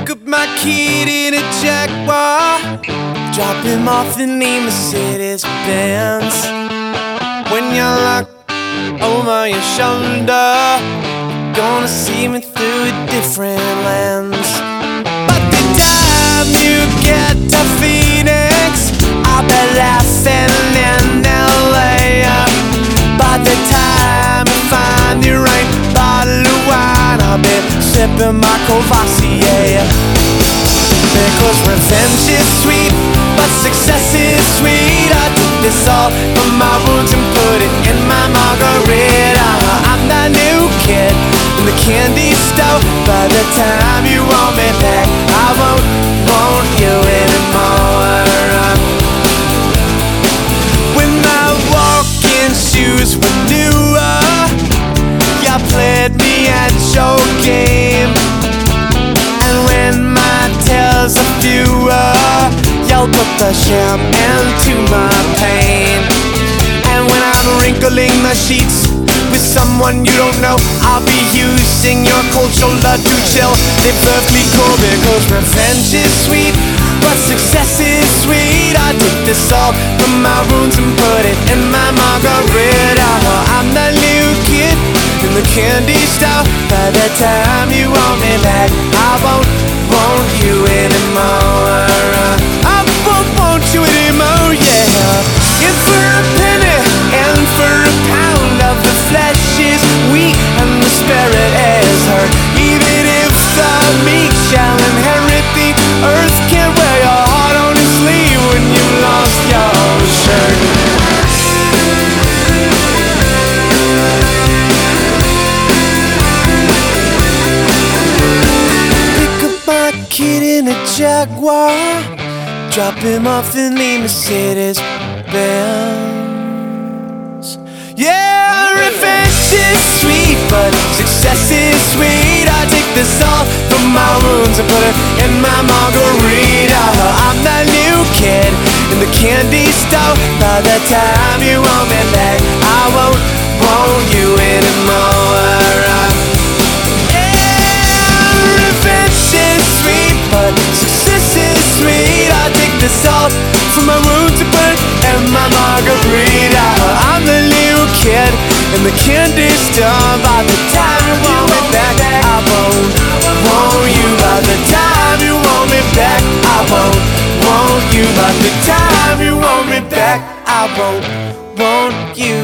Pick up my kid in a Jaguar, drop him off in the Mercedes Benz. When you're locked over your shoulder, gonna see me through a different lens. By the time you get to Phoenix, I'll be laughing in LA. By the time you find the right bottle of wine, I'll be sipping my Courvoisier. Because revenge is sweet, but success is sweet. I took this all from my wounds and put it in my margarita. I'm that new kid in the candy store. By the time you want me back, I won't want you anymore. When my walking shoes were newer, you played me at your game. And when my tales are fewer, you'll put the sham into my pain. And when I'm wrinkling the sheets with someone you don't know, I'll be using your cold shoulder to chill. They perfectly cool because revenge is sweet, but success is sweet. I took this all from my wounds and put it in my margarita. I'm that new kid in the candy store. By the time you want me back, I won't want you anymore. I won't want you anymore, yeah. And for a penny and for a pound of the flesh is weak and the spirit is hurt. Even if the meek shall inherit the earth, can't wear your heart on his sleeve when you lost your shirt. Kid in a Jaguar, drop him off in the Mercedes Benz. Yeah, revenge is sweet, but success is sweet. I take this all from my wounds and put it in my margarita. I'm that new kid in the candy store. By the time you want me back, I won't want you anymore. But success is sweet. I take this all from my wounds and put it in my margarita. I'm the little kid in the candy store. By the time you want me back, I won't want you. By the time you want me back, I won't want you. By the time you want me back, I won't want you